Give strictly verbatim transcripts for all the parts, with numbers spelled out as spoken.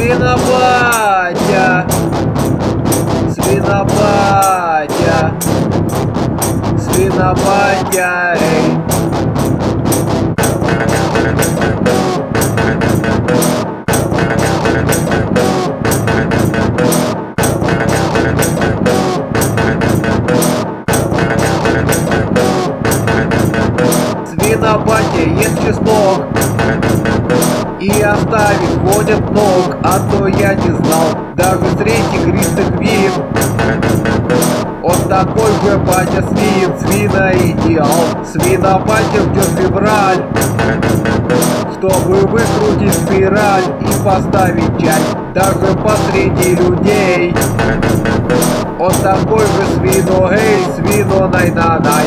Свинопатя, свинопатя, свинопатя, эй. Свинопатя ест чеснок и оставить ходят ног, а то я не знал, даже среди игристых вин. Он такой же батя свин, свина идеал. Свинопатя ждет февраль, чтобы выкрутить спираль и поставить чай даже посреди людей. Он такой же свино, эй, свино, най-на-най.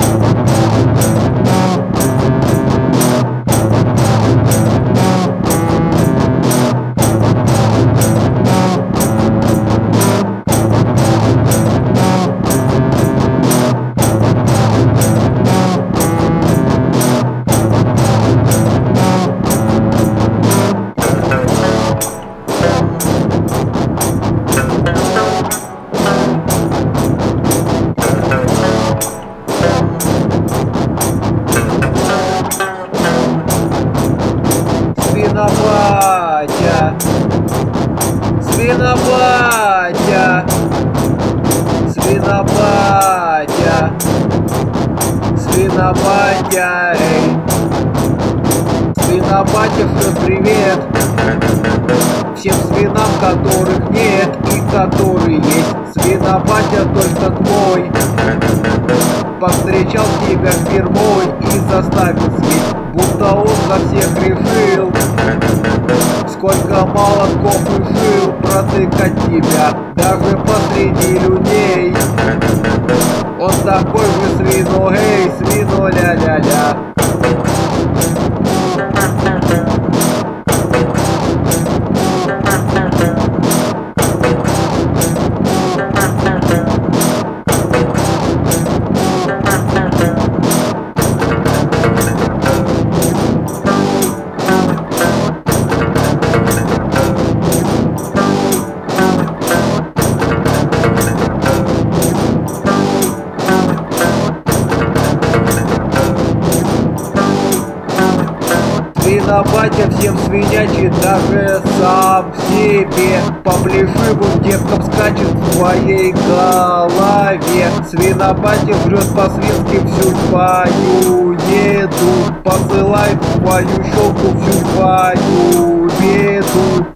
Свинопатя, свинопатя, свинопатя, свинопатя, эй. Свинопатя шлет привет всем свинам, которых нет и которые есть. Свинопатя точно твой повстречал тебя впервой и заставил съесть, будто он за всех решил, сколько молотков решил протыкать тебя даже посреди людей. Он такой же свино, эй, свино, ля-ля-ля. Свинопатя всем свинячий, даже сам себе по плешивым девкам скачет в твоей голове. Свинопатя жрет по-свински всю твою еду, посылает в твою щелку всю твою беду.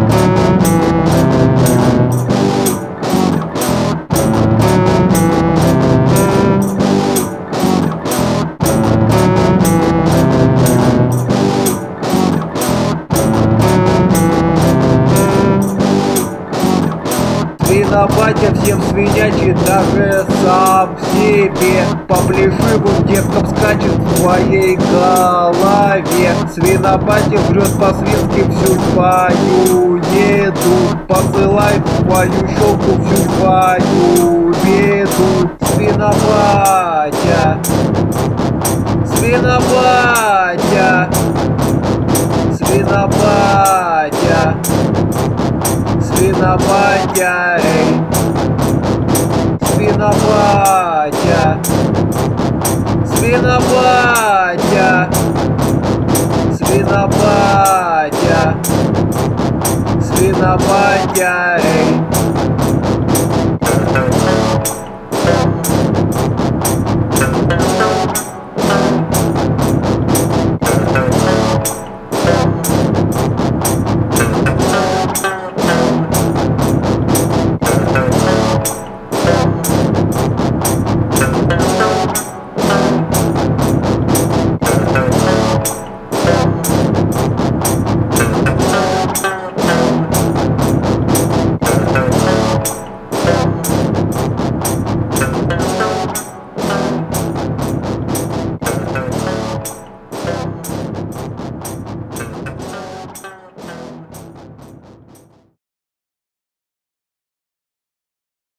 Свинопатя всем свинячий, даже сам себе по плешивым девкам скачет в твоей голове. Свинопатя жрет по-свински всю твою еду, посылает в твою щелку всю твою беду. Свинопатя, свинопатя, свинопатя, свинопатя, эй. Свинопатя, свинопатя, свинопатя, свинопатя,